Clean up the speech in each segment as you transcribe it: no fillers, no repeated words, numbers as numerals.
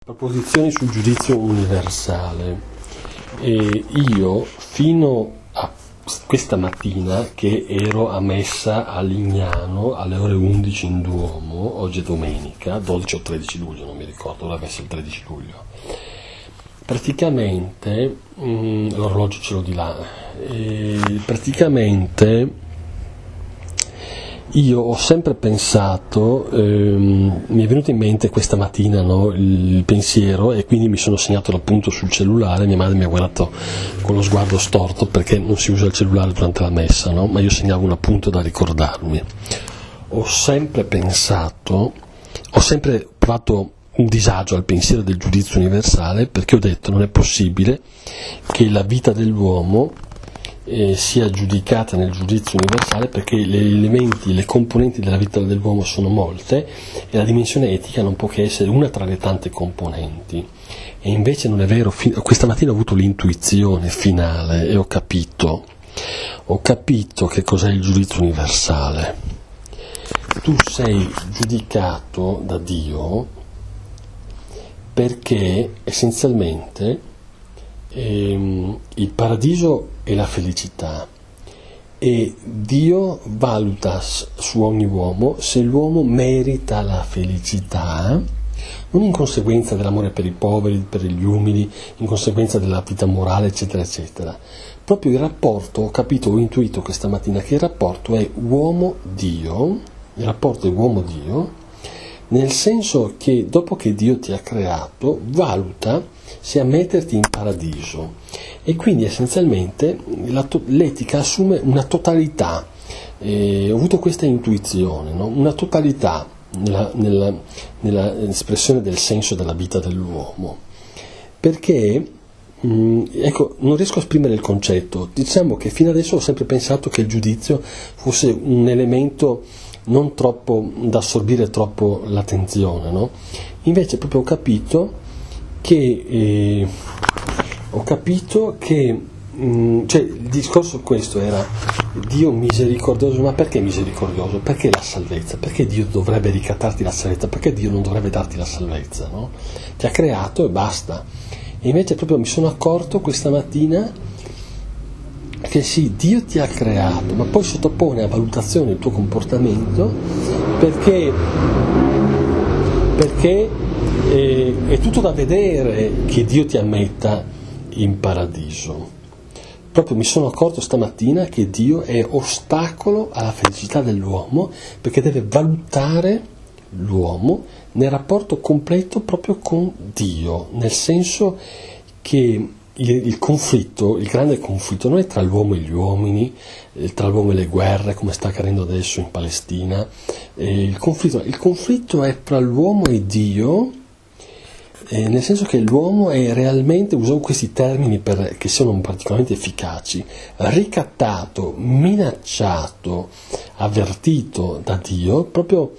Proposizioni sul giudizio universale. Io fino a questa mattina che ero a messa a Lignano alle ore 11 in Duomo, oggi è domenica, 12 o 13 luglio, non mi ricordo, dovrebbe essere il 13 luglio, praticamente, l'orologio ce l'ho di là, praticamente io ho sempre pensato, mi è venuto in mente questa mattina, no, il pensiero, e quindi mi sono segnato l'appunto sul cellulare. Mia madre mi ha guardato con lo sguardo storto perché non si usa il cellulare durante la messa, no? Ma io segnavo un appunto da ricordarmi. Ho sempre provato un disagio al pensiero del giudizio universale, perché ho detto non è possibile che la vita dell'uomo sia giudicata nel giudizio universale, perché gli elementi, le componenti della vita dell'uomo sono molte e la dimensione etica non può che essere una tra le tante componenti. E invece non è vero. Questa mattina ho avuto l'intuizione finale e ho capito che cos'è il giudizio universale. Tu sei giudicato da Dio perché essenzialmente il paradiso è la felicità, e Dio valuta su ogni uomo se l'uomo merita la felicità, non in conseguenza dell'amore per i poveri, per gli umili, in conseguenza della vita morale, eccetera, eccetera. Proprio il rapporto, ho intuito questa mattina che il rapporto è uomo-Dio, nel senso che dopo che Dio ti ha creato, valuta se a metterti in paradiso, e quindi essenzialmente l'etica assume una totalità. Ho avuto questa intuizione, no? Una totalità nell'espressione del senso della vita dell'uomo, perché non riesco a esprimere il concetto. Diciamo che fino adesso ho sempre pensato che il giudizio fosse un elemento non troppo da assorbire troppo l'attenzione, no? Invece proprio ho capito che cioè il discorso questo era: Dio misericordioso. Ma perché misericordioso? Perché la salvezza? Perché Dio dovrebbe ricattarti la salvezza? Perché Dio non dovrebbe darti la salvezza, no? Ti ha creato e basta. E invece proprio mi sono accorto questa mattina che sì, Dio ti ha creato, ma poi sottopone a valutazione il tuo comportamento, perché è tutto da vedere che Dio ti ammetta in paradiso. Proprio mi sono accorto stamattina che Dio è ostacolo alla felicità dell'uomo, perché deve valutare l'uomo nel rapporto completo proprio con Dio, nel senso che il conflitto, il grande conflitto non è tra l'uomo e gli uomini, tra l'uomo e le guerre come sta accadendo adesso in Palestina. Il conflitto è tra l'uomo e Dio, nel senso che l'uomo è realmente, uso questi termini che sono particolarmente efficaci, ricattato, minacciato, avvertito da Dio, proprio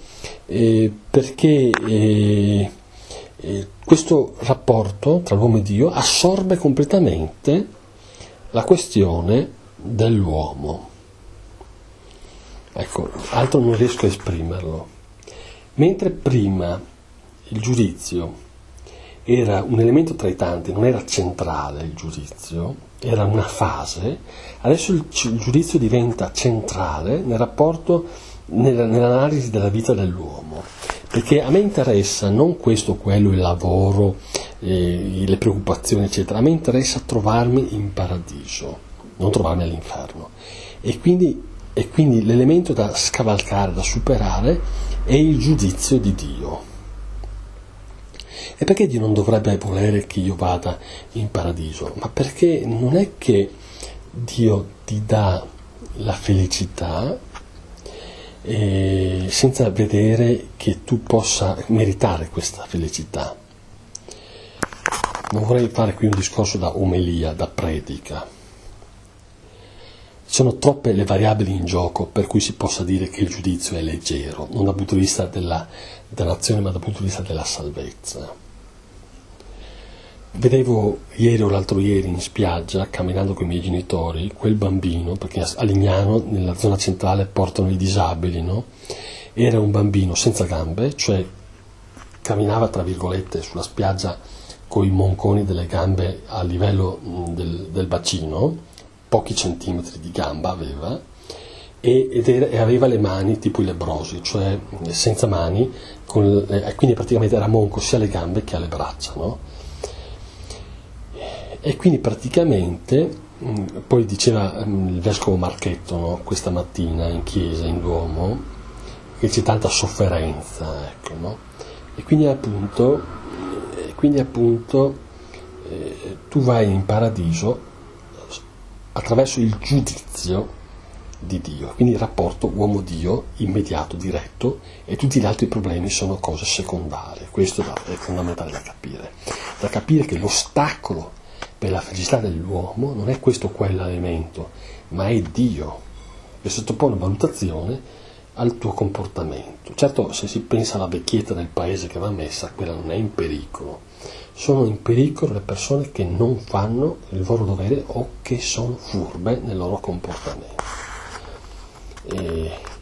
perché questo rapporto tra l'uomo e Dio assorbe completamente la questione dell'uomo. Ecco, altro non riesco a esprimerlo. Mentre prima il giudizio era un elemento tra i tanti, non era centrale il giudizio, era una fase, adesso il giudizio diventa centrale nel rapporto, nell'analisi della vita dell'uomo, perché a me interessa non questo o quello, il lavoro, le preoccupazioni, eccetera. A me interessa trovarmi in paradiso, non trovarmi all'inferno, e quindi l'elemento da scavalcare, da superare, è il giudizio di Dio. E perché Dio non dovrebbe volere che io vada in paradiso? Ma perché non è che Dio ti dà la felicità senza vedere che tu possa meritare questa felicità. Non vorrei fare qui un discorso da omelia, da predica. Sono troppe le variabili in gioco per cui si possa dire che il giudizio è leggero, non dal punto di vista della nazione, ma dal punto di vista della salvezza. Vedevo ieri o l'altro ieri in spiaggia, camminando con i miei genitori, quel bambino, perché a Lignano, nella zona centrale, portano i disabili, no? Era un bambino senza gambe, cioè camminava tra virgolette sulla spiaggia con i monconi delle gambe a livello del bacino, pochi centimetri di gamba aveva, e aveva le mani tipo i lebbrosi, cioè senza mani, quindi praticamente era monco sia alle gambe che alle braccia, no? E quindi praticamente, poi diceva il vescovo Marchetto, no, questa mattina in chiesa, in Duomo, che c'è tanta sofferenza, ecco, no? E quindi appunto tu vai in paradiso attraverso il giudizio di Dio, quindi il rapporto uomo-Dio immediato, diretto, e tutti gli altri problemi sono cose secondarie. Questo è fondamentale da capire che l'ostacolo per la felicità dell'uomo non è questo o quell'elemento, ma è Dio che sottopone valutazione al tuo comportamento. Certo, se si pensa alla vecchietta del paese che va messa, quella non è in pericolo. Sono in pericolo le persone che non fanno il loro dovere o che sono furbe nel loro comportamento.